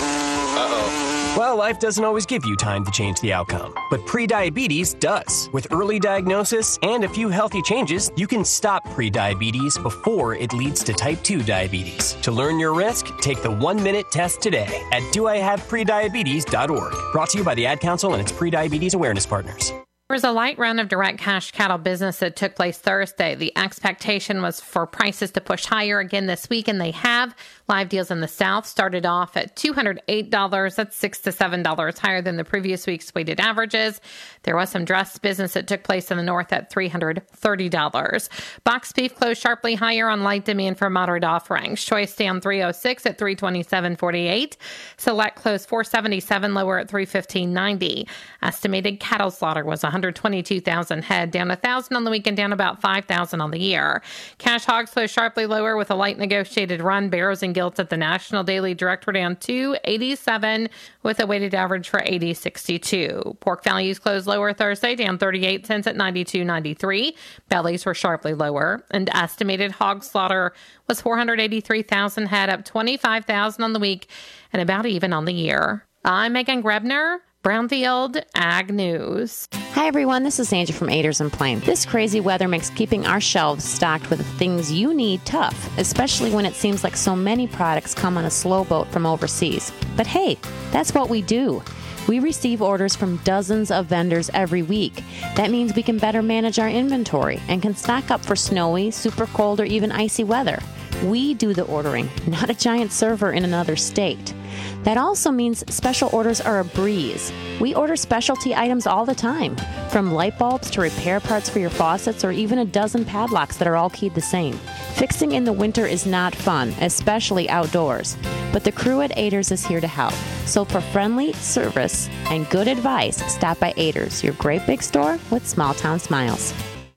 Uh-oh. Well, life doesn't always give you time to change the outcome, but prediabetes does. With early diagnosis and a few healthy changes, you can stop prediabetes before it leads to type two diabetes. To learn your risk, take the one-minute test today at do I have prediabetes dot org. Brought to you by the Ad Council and its prediabetes awareness partners. There was a light run of direct cash cattle business that took place Thursday. The expectation was for prices to push higher again this week, and they have. Live deals in the South started off at two hundred eight dollars. That's six to seven dollars higher than the previous week's weighted averages. There was some dressed business that took place in the North at three hundred thirty dollars. Box beef closed sharply higher on light demand for moderate offerings. Choice down three oh six at three twenty-seven forty-eight. Select closed four seventy-seven lower at three fifteen ninety. Estimated cattle slaughter was one hundred twenty-two thousand head, down one thousand on the week and down about five thousand on the year. Cash hogs closed sharply lower with a light negotiated run. Barrows and gilts at the National Daily Direct were down two eighty-seven with a weighted average for eighty sixty-two. Pork values closed lower Thursday, down thirty-eight cents at ninety-two ninety-three. Bellies were sharply lower, and estimated hog slaughter was four hundred eighty-three thousand head, up twenty-five thousand on the week and about even on the year. I'm Megan Grebner, Brownfield Ag News. Hi everyone, this is Angie from Aders and Plain. This crazy weather makes keeping our shelves stocked with the things you need tough, especially when it seems like so many products come on a slow boat from overseas. But hey, that's what we do. We receive orders from dozens of vendors every week. That means we can better manage our inventory and can stock up for snowy, super cold, or even icy weather. We do the ordering, not a giant server in another state. That also means special orders are a breeze. We order specialty items all the time, from light bulbs to repair parts for your faucets or even a dozen padlocks that are all keyed the same. Fixing in the winter is not fun, especially outdoors, but the crew at Aders is here to help. So for friendly service and good advice, stop by Aders, your great big store with small town smiles.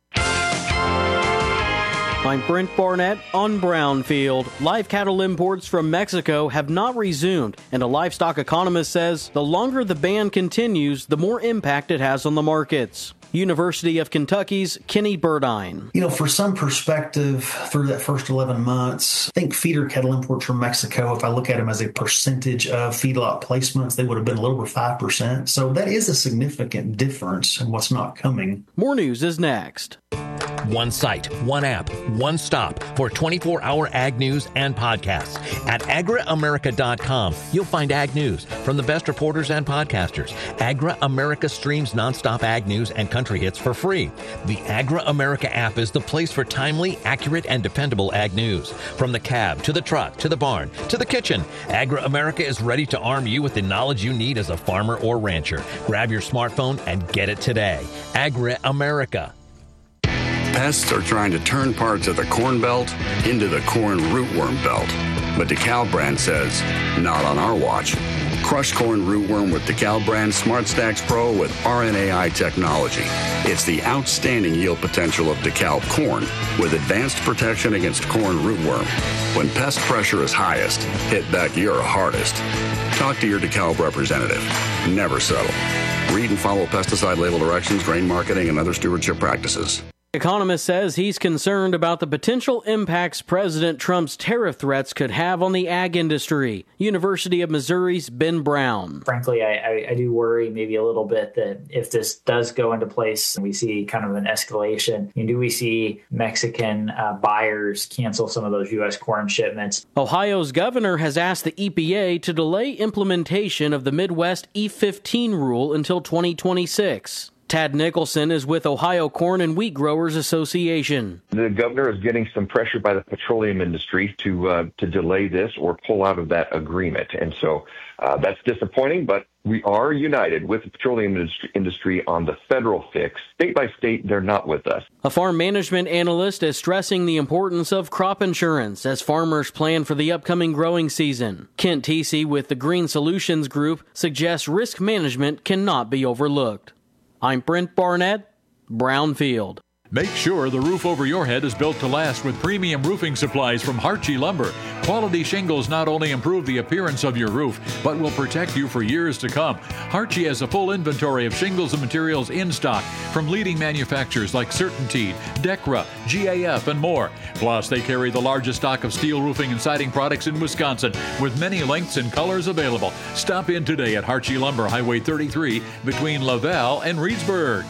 I'm Brent Barnett on Brownfield. Live cattle imports from Mexico have not resumed, and a livestock economist says the longer the ban continues, the more impact it has on the markets. University of Kentucky's Kenny Burdine. You know, for some perspective, through that first eleven months, I think feeder cattle imports from Mexico, if I look at them as a percentage of feedlot placements, they would have been a little over five percent. So that is a significant difference in what's not coming. More news is next. One site, one app, one stop for twenty-four hour ag news and podcasts. At agra america dot com, you'll find ag news from the best reporters and podcasters. Agra America streams nonstop ag news and country hits for free. The Agra America app is the place for timely, accurate, and dependable ag news. From the cab, to the truck, to the barn, to the kitchen, Agra America is ready to arm you with the knowledge you need as a farmer or rancher. Grab your smartphone and get it today. Agra America. Pests are trying to turn parts of the corn belt into the corn rootworm belt. But DeKalb brand says, not on our watch. Crush corn rootworm with DeKalb brand Smart Stacks Pro with R N A I technology. It's the outstanding yield potential of DeKalb corn with advanced protection against corn rootworm. When pest pressure is highest, hit back your hardest. Talk to your DeKalb representative. Never settle. Read and follow pesticide label directions, grain marketing, and other stewardship practices. Economist says he's concerned about the potential impacts President Trump's tariff threats could have on the ag industry. University of Missouri's Ben Brown. Frankly, I, I, I do worry maybe a little bit that if this does go into place and we see kind of an escalation, and do we see Mexican uh, buyers cancel some of those U S corn shipments? Ohio's governor has asked the E P A to delay implementation of the Midwest E fifteen rule until twenty twenty-six. Tad Nicholson is with Ohio Corn and Wheat Growers Association. The governor is getting some pressure by the petroleum industry to uh, to delay this or pull out of that agreement. And so uh, that's disappointing, but we are united with the petroleum industry, industry on the federal fix. State by state, they're not with us. A farm management analyst is stressing the importance of crop insurance as farmers plan for the upcoming growing season. Kent Tesey with the Green Solutions Group suggests risk management cannot be overlooked. I'm Brent Barnett, Brownfield. Make sure the roof over your head is built to last with premium roofing supplies from Harchie Lumber. Quality shingles not only improve the appearance of your roof, but will protect you for years to come. Harchie has a full inventory of shingles and materials in stock from leading manufacturers like CertainTeed, Decra, G A F, and more. Plus, they carry the largest stock of steel roofing and siding products in Wisconsin with many lengths and colors available. Stop in today at Harchie Lumber, Highway thirty-three, between Laval and Reedsburg.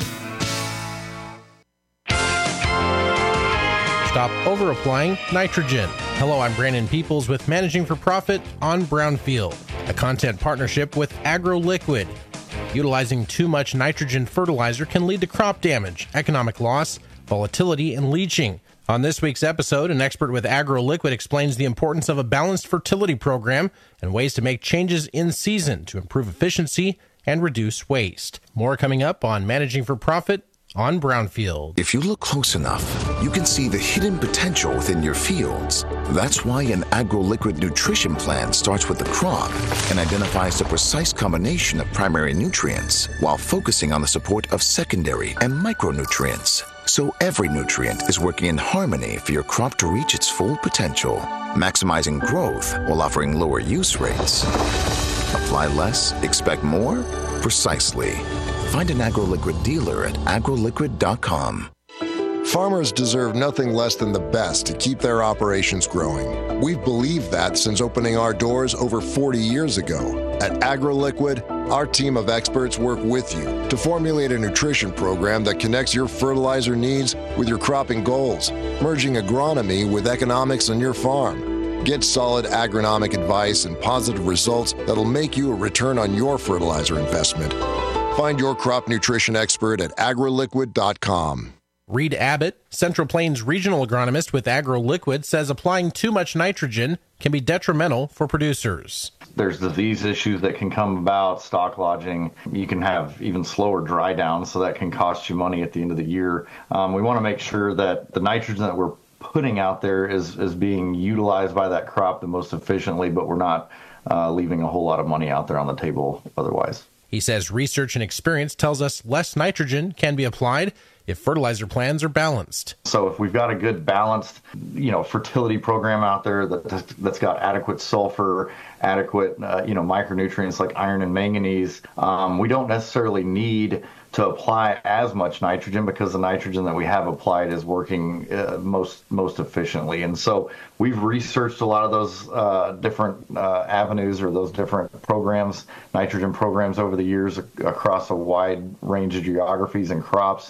Stop over-applying nitrogen. Hello, I'm Brandon Peoples with Managing for Profit on Brownfield, a content partnership with AgroLiquid. Utilizing too much nitrogen fertilizer can lead to crop damage, economic loss, volatility, and leaching. On this week's episode, an expert with AgroLiquid explains the importance of a balanced fertility program and ways to make changes in season to improve efficiency and reduce waste. More coming up on Managing for Profit on Brownfield. If you look close enough, you can see the hidden potential within your fields. That's why an AgroLiquid nutrition plan starts with the crop and identifies the precise combination of primary nutrients while focusing on the support of secondary and micronutrients. So every nutrient is working in harmony for your crop to reach its full potential, maximizing growth while offering lower use rates. Apply less, expect more? Precisely. Find an AgroLiquid dealer at agro liquid dot com. Farmers deserve nothing less than the best to keep their operations growing. We've believed that since opening our doors over forty years ago. At AgroLiquid, our team of experts work with you to formulate a nutrition program that connects your fertilizer needs with your cropping goals, merging agronomy with economics on your farm. Get solid agronomic advice and positive results that'll make you a return on your fertilizer investment. Find your crop nutrition expert at agro liquid dot com. Reed Abbott, Central Plains regional agronomist with AgroLiquid, says applying too much nitrogen can be detrimental for producers. There's disease issues that can come about, stock lodging. You can have even slower dry down, so that can cost you money at the end of the year. Um, we want to make sure that the nitrogen that we're putting out there is, is being utilized by that crop the most efficiently, but we're not uh, leaving a whole lot of money out there on the table otherwise. He says research and experience tells us less nitrogen can be applied if fertilizer plans are balanced. So if we've got a good balanced, you know, fertility program out there that that's got adequate sulfur, adequate, uh, you know, micronutrients like iron and manganese, um, we don't necessarily need to apply as much nitrogen because the nitrogen that we have applied is working uh, most most efficiently. And so we've researched a lot of those uh, different uh, avenues or those different programs, nitrogen programs over the years across a wide range of geographies and crops. And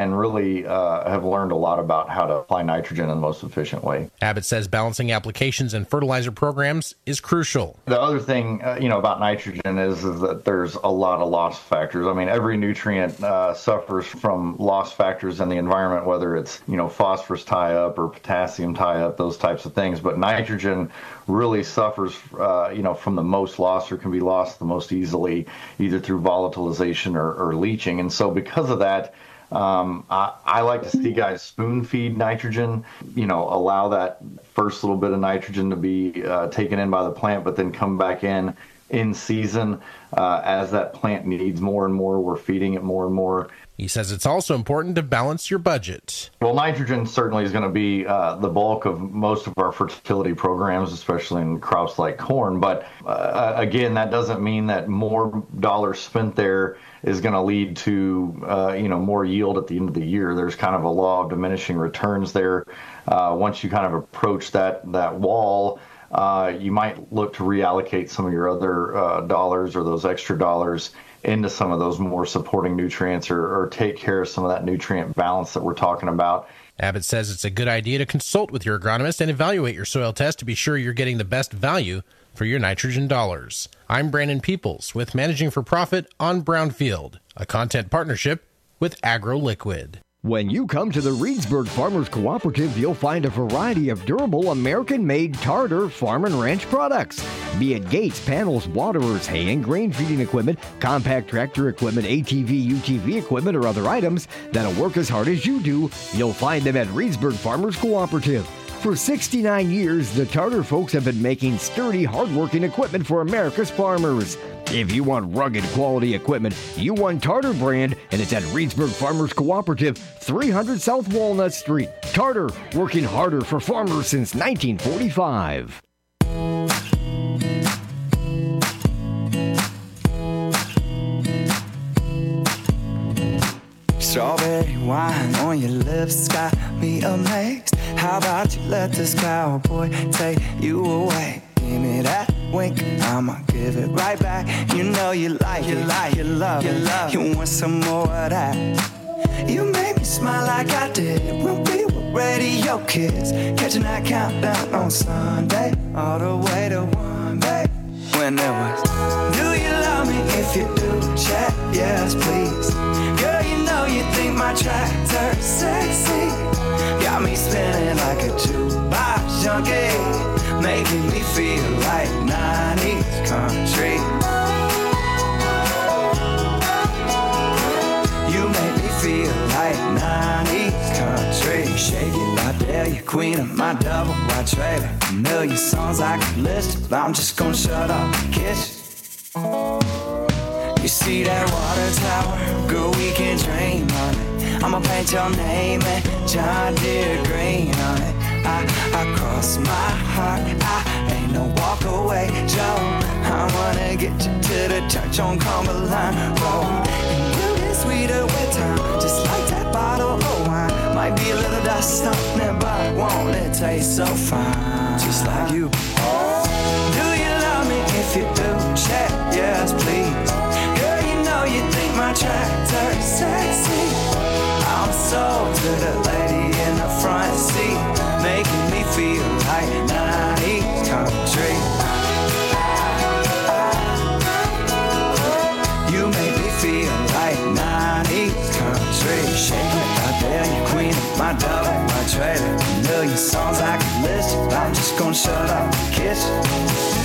and really uh, have learned a lot about how to apply nitrogen in the most efficient way. Abbott says balancing applications and fertilizer programs is crucial. The other thing, uh, you know, about nitrogen is, is that there's a lot of loss factors. I mean, every nutrient uh, suffers from loss factors in the environment, whether it's, you know, phosphorus tie-up or potassium tie-up, those types of things. But nitrogen really suffers, uh, you know, from the most loss, or can be lost the most easily, either through volatilization or, or leaching. And so because of that, um, I, I like to see guys spoon feed nitrogen, you know, allow that first little bit of nitrogen to be uh, taken in by the plant, but then come back in in season uh, as that plant needs more and more. We're feeding it more and more. He says it's also important to balance your budget. Well, nitrogen certainly is going to be uh, the bulk of most of our fertility programs, especially in crops like corn. But uh, again, that doesn't mean that more dollars spent there is going to lead to uh, you know more yield at the end of the year. There's kind of a law of diminishing returns there. Uh, once you kind of approach that that wall, uh, you might look to reallocate some of your other uh, dollars or those extra dollars into some of those more supporting nutrients, or, or take care of some of that nutrient balance that we're talking about. Abbott says it's a good idea to consult with your agronomist and evaluate your soil test to be sure you're getting the best value for your nitrogen dollars. I'm Brandon Peoples with Managing for Profit on Brownfield, a content partnership with AgroLiquid. When you come to the Reedsburg Farmers Cooperative, you'll find a variety of durable American-made Tarter farm and ranch products. Be it gates, panels, waterers, hay and grain feeding equipment, compact tractor equipment, A T V, U T V equipment, or other items that'll work as hard as you do, you'll find them at Reedsburg Farmers Cooperative. For sixty-nine years, the Tarter folks have been making sturdy, hard-working equipment for America's farmers. If you want rugged quality equipment, you want Tarter brand, and it's at Reedsburg Farmers Cooperative, three hundred South Walnut Street. Tarter, working harder for farmers since nineteen forty-five. Strawberry wine on your lips got me amazed. How about you let this cowboy take you away? Give me that wink, I'ma give it right back. You know you like it, like you love it, love you want some more of that. You made me smile like I did when we were radio kids, catching that countdown on Sunday, all the way to one, babe. When it was, do you love me? If you do, check yes, please. Girl, you know you think my tractor's sexy. Got me spinning like a jukebox junkie, making me feel like nineties country. You make me feel like nineties country. Shake it out there, you queen of my double wide trailer. A million songs I could list, but I'm just gonna shut up and kiss you. You see that water tower? Girl, we can dream on it. I'ma paint your name and John Deere green on it. I, I cross my heart, I ain't no walk away, Joe. I wanna get you to the church on Cumberland Road. And you get sweeter with time, just like that bottle of wine. Might be a little dust on it, but won't it taste so fine? Just like you. Do you love me? If you do, check yes, please. Girl, you know you think my tractor's sexy. I'm sold to the lady in the front seat, making me feel like nineties country. You make me feel like nineties country. Shake it out there, you queen of my double wide trailer. A million songs I could list, but I'm just gonna shut up and kiss you.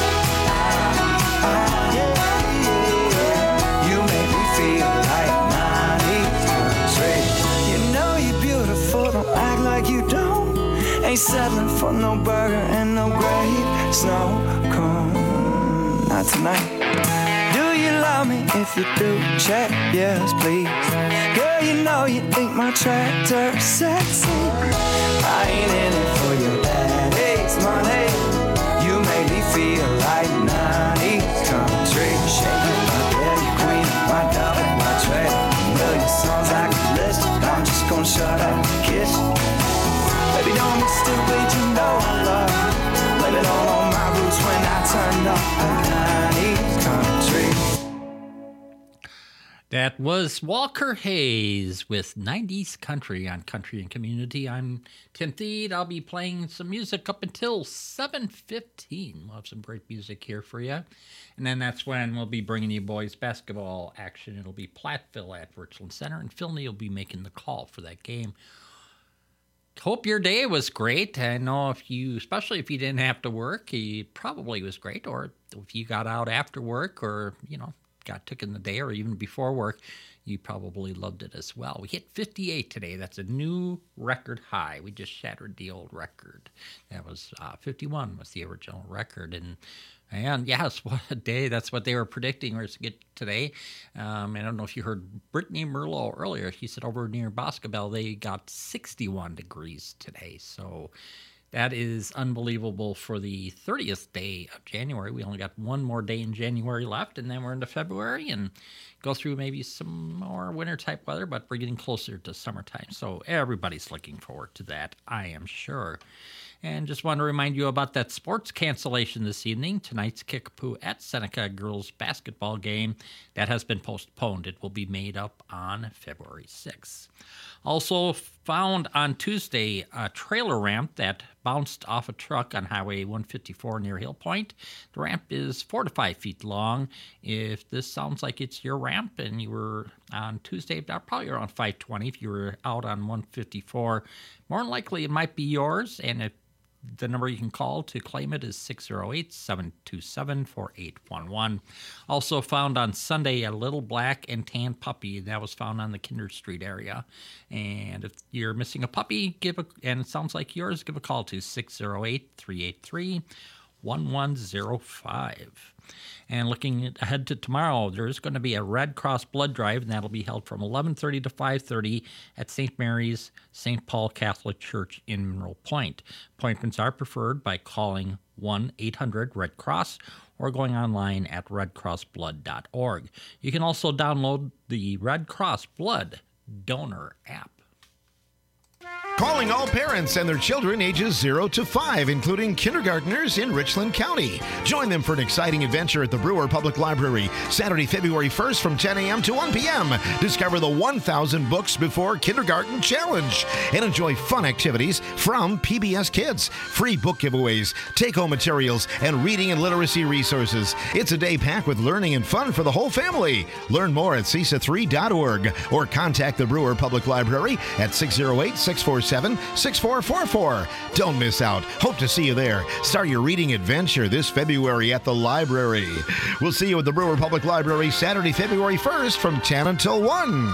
You make me feel like nineties country. You know you're beautiful, don't act like you don't. Ain't settling for no burger and no great snow cone. Not tonight. Do you love me? If you do, check yes, please. Girl, you know you think my tractor's sexy. I ain't in it for your daddy's money. You make me feel like nineties country. Shake it out there, you queen of my double wide trailer. A million songs I could list, I'm just gonna shut up and kiss you. Baby, don't be stupid, you know I love you. Blame it all on my roots when I turned up the nineties country. That was Walker Hayes with nineties Country on Country and Community. I'm Tim Thede. I'll be playing some music up until seven fifteen. We'll have some great music here for you. And then that's when we'll be bringing you boys basketball action. It'll be Platteville at Richland Center, and Phil Neal will be making the call for that game. Hope your day was great. I know if you, especially if you didn't have to work, it probably was great. Or if you got out after work, or, you know, got took in the day or even before work, you probably loved it as well. We hit fifty-eight today. That's a new record high. We just shattered the old record. That was uh, fifty-one was the original record. And and yes, what a day. That's what they were predicting was to get today. Um, I don't know if you heard Brittany Merlot earlier. She said over near Boscobel, they got sixty-one degrees today. So that is unbelievable for the thirtieth day of January. We only got one more day in January left, and then we're into February and go through maybe some more winter-type weather, but we're getting closer to summertime. So everybody's looking forward to that, I am sure. And just want to remind you about that sports cancellation this evening. Tonight's Kickapoo at Seneca girls basketball game that has been postponed. It will be made up on February sixth. Also found on Tuesday a trailer ramp that bounced off a truck on Highway one fifty-four near Hill Point. The ramp is four to five feet long. If this sounds like it's your ramp and you were on Tuesday, probably around five twenty, if you were out on one fifty-four, more than likely it might be yours. And if the number you can call to claim it is six oh eight, seven two seven, four eight one one. Also found on Sunday a little black and tan puppy that was found on the Kinder Street area. And if you're missing a puppy, give a and it sounds like yours, give a call to six oh eight, three eight three, one one oh five. And looking ahead to tomorrow, there's going to be a Red Cross blood drive, and that'll be held from eleven thirty to five thirty at Saint Mary's Saint Paul Catholic Church in Mineral Point. Appointments are preferred by calling one eight hundred red cross or going online at red cross blood dot org. You can also download the Red Cross Blood Donor app. Calling all parents and their children ages zero to five, including kindergartners in Richland County. Join them for an exciting adventure at the Brewer Public Library, Saturday, February first from ten a.m. to one p.m. Discover the one thousand Books Before Kindergarten Challenge and enjoy fun activities from P B S Kids, free book giveaways, take-home materials, and reading and literacy resources. It's a day packed with learning and fun for the whole family. Learn more at C I S A three dot org or contact the Brewer Public Library at six oh eight, six four seven, six four four four. Don't miss out. Hope to see you there. Start your reading adventure this February at the library. We'll see you at the Brewer Public Library Saturday, February first from ten until one.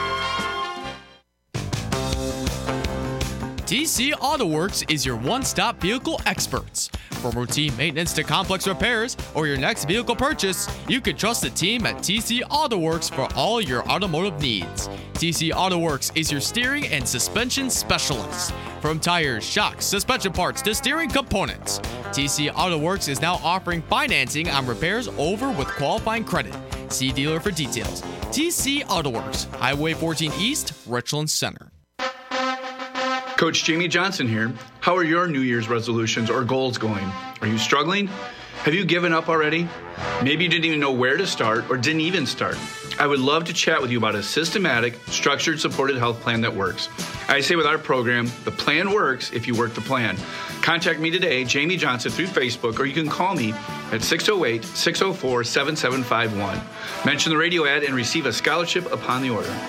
T C Auto Works is your one-stop vehicle experts. From routine maintenance to complex repairs or your next vehicle purchase, you can trust the team at T C Auto Works for all your automotive needs. T C Auto Works is your steering and suspension specialist. From tires, shocks, suspension parts to steering components, T C Auto Works is now offering financing on repairs over with qualifying credit. See dealer for details. T C Auto Works, Highway fourteen East, Richland Center. Coach Jamie Johnson here. How are your New Year's resolutions or goals going? Are you struggling? Have you given up already? Maybe you didn't even know where to start or didn't even start. I would love to chat with you about a systematic, structured, supported health plan that works. I say with our program, the plan works if you work the plan. Contact me today, Jamie Johnson, through Facebook, or you can call me at six oh eight, six oh four, seven seven five one. Mention the radio ad and receive a scholarship upon the order.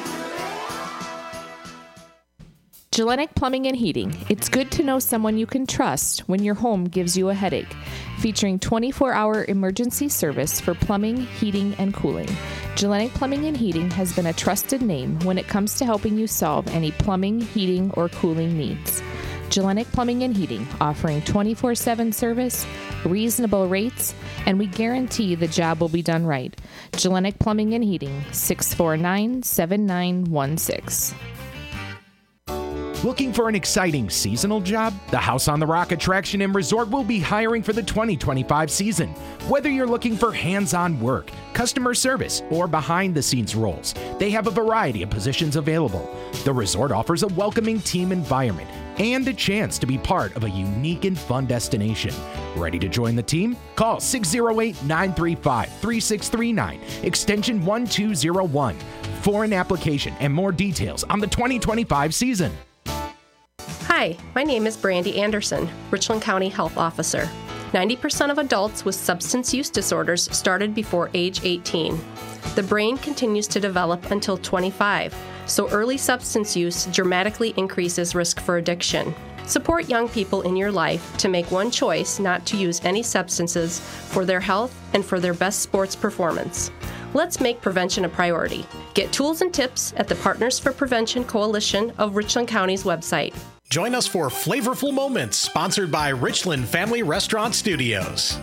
Gellenic Plumbing and Heating. It's good to know someone you can trust when your home gives you a headache. Featuring twenty-four hour emergency service for plumbing, heating, and cooling. Gellenic Plumbing and Heating has been a trusted name when it comes to helping you solve any plumbing, heating, or cooling needs. Gellenic Plumbing and Heating, offering twenty-four seven service, reasonable rates, and we guarantee the job will be done right. Gellenic Plumbing and Heating, six four nine, seven nine one six. Looking for an exciting seasonal job? The House on the Rock Attraction and Resort will be hiring for the twenty twenty-five season. Whether you're looking for hands-on work, customer service, or behind-the-scenes roles, they have a variety of positions available. The resort offers a welcoming team environment, and a chance to be part of a unique and fun destination. Ready to join the team? Call six oh eight, nine three five, three six three nine, extension one two oh one for an application and more details on the twenty twenty-five season. Hi, my name is Brandy Anderson, Richland County Health Officer. ninety percent of adults with substance use disorders started before age eighteen. The brain continues to develop until twenty-five, so early substance use dramatically increases risk for addiction. Support young people in your life to make one choice not to use any substances for their health and for their best sports performance. Let's make prevention a priority. Get tools and tips at the Partners for Prevention Coalition of Richland County's website. Join us for Flavorful Moments, sponsored by Richland Family Restaurant Studios.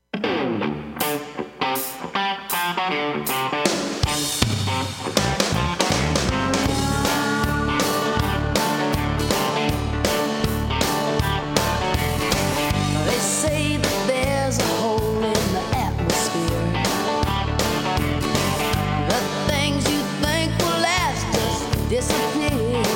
They say that there's a hole in the atmosphere. The things you think will last just disappear.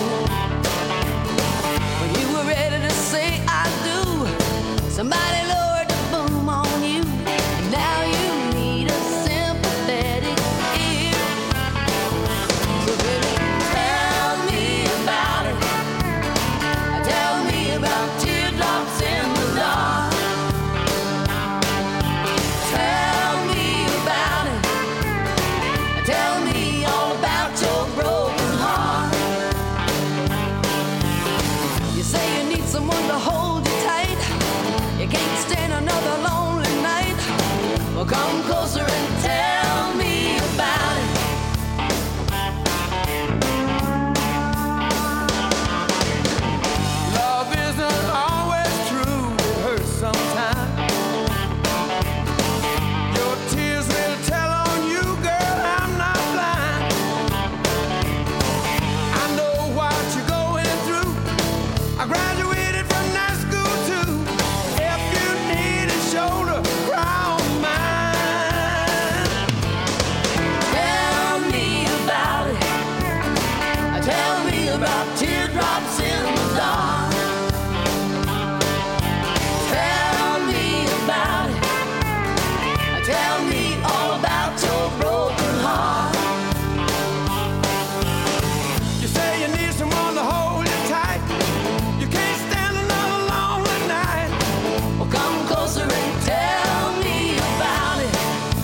When you were ready to say I do, somebody lowered the boom on you. Now you need a sympathetic ear. So baby, tell me about it. Tell me about teardrops in the dark. Tell me about it. Tell me all about your broken heart. You say you need someone to hold you tight. You can't stand another lonely night. Well, come closer and tell me about it. Love isn't always true, it hurts sometimes. Your tears will tell on you, girl, I'm not blind. I know what you're going through. I graduated from that school too. If you need a shoulder, cry on mine. Tell me about it. Tell me about teardrops in the dark. Tell me about it. Tell me all about your broken heart. You say you need someone to hold you tight. You can't stand another lonely night. Well, come closer and tell me about it.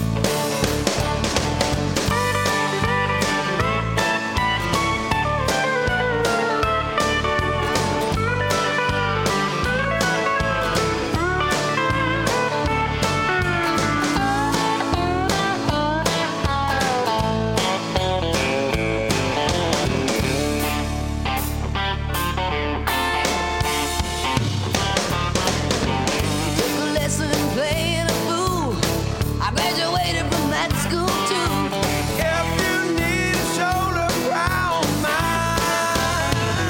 Took a lesson in playing a fool. I graduated from that school too. If you need a shoulder, cry on mine.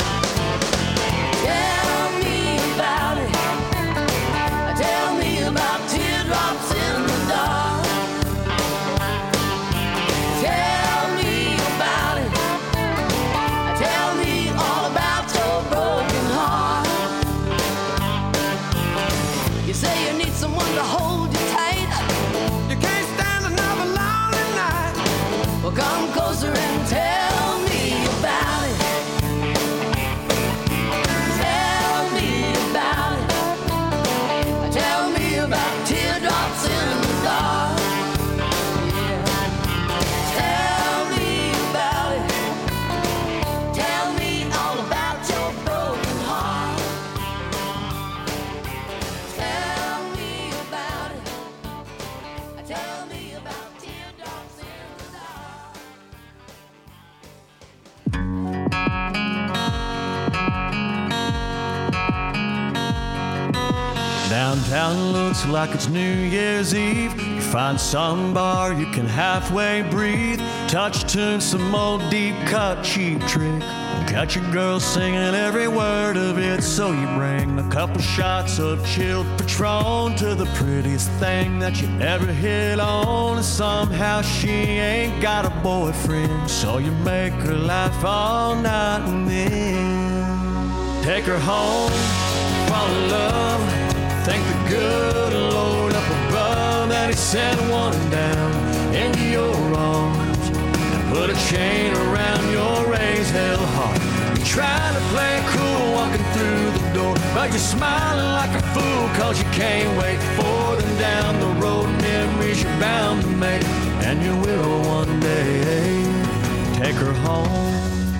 Tell me about it. Tell me about teardrops in the dark. Tell me about it. Tell me all about your broken heart. You say you need someone to hold you tight. You can't stand another lonely night. Well, come closer and tell me about it. Tell me about it. Tell me about teardrops in the dark. Yeah. Tell me about it. Tell me all about your broken heart. Tell me about it. Tell me about teardrops in the dark. Downtown looks like it's New Year's Eve. You find some bar you can halfway breathe. Touch tune, some old deep cut cheap trick. Got your girl singing every word of it. So you bring a couple shots of chilled Patron to the prettiest thing that you ever hit on. And somehow she ain't got a boyfriend, so you make her laugh all night and then Take her home, fall in love. Thank the good Lord up above that he sent one down into your arms and put a chain around your raised hell heart. You're trying to play it cool walking through the door, but you're smiling like a fool cause you can't wait for them down the road. Memories you're bound to make, and you will one day. Take her home.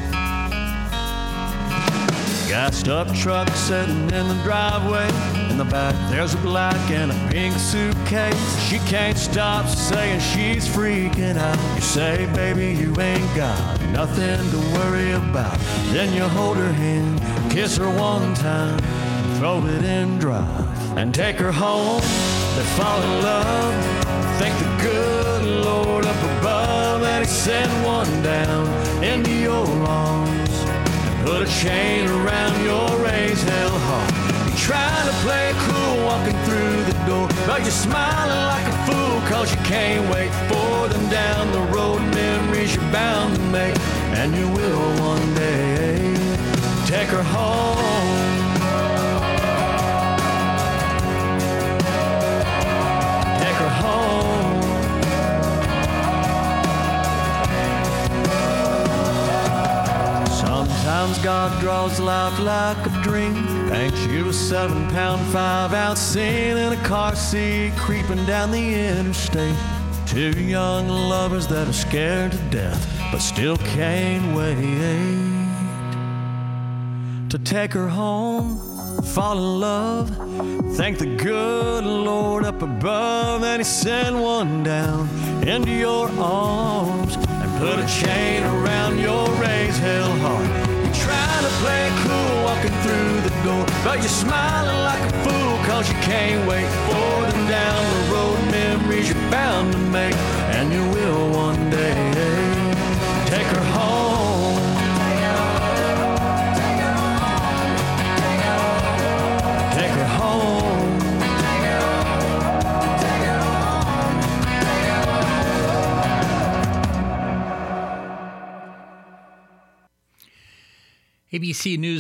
Gassed up truck sitting in the driveway. In the back there's a black and a pink suitcase. She can't stop saying she's freaking out. You say, baby, you ain't got nothing to worry about. Then you hold her hand, kiss her one time, throw it in drive, and take her home. They fall in love. Thank the good Lord up above that he sent one down into your arms. Put a chain around your raised hell heart. You're trying to play it cool walking through the door, but you're smiling like a fool cause you can't wait for them down the road. Memories you're bound to make, and you will one day. Take her home. Take her home. Sometimes God draws life like a dream. Thanks you a seven pound, five ounce sin in a car seat creeping down the interstate. Two young lovers that are scared to death but still can't wait to take her home, fall in love. Thank the good Lord up above that he sent one down into your arms and put a chain around your raised hell heart. Trying to play it cool walking through the door, but you're smiling like a fool cause you can't wait for them down the road. Memories you're bound to make, and you will one day. Take her home. Take her home. A B C News